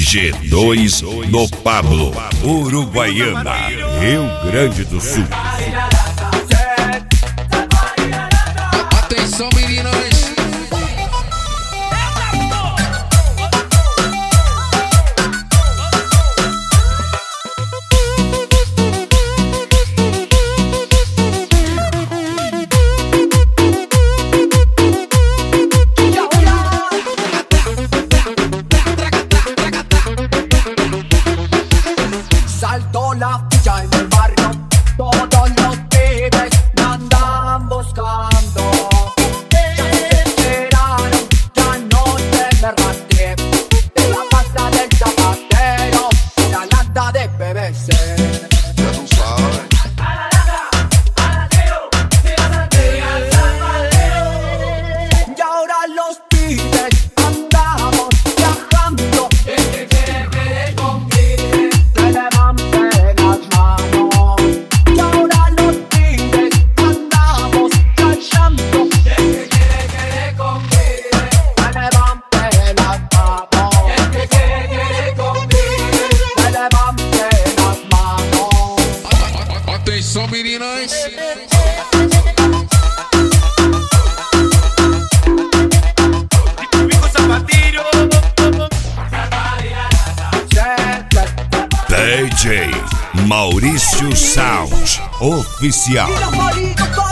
G2 no Pablo, Uruguaiana, Rio Grande do Sul. Atenção, meninas. Saltó la ficha en el barrio, todos los pibes me andan buscando. Ya se enteraron, ya no se me rastreé. De la pasta del zapatero, la lata de PVC. Ya tú sabes. Y ahora los pibes andamos viajando. El que quiere que convide, se levante las manos. Y ahora los pibes andamos callando. El que quiere que convide, se levante las manos. El que quiere que convide, se levante las manos. Atenção, meninas. DJ Maurício Sound Oficial. Y los maridos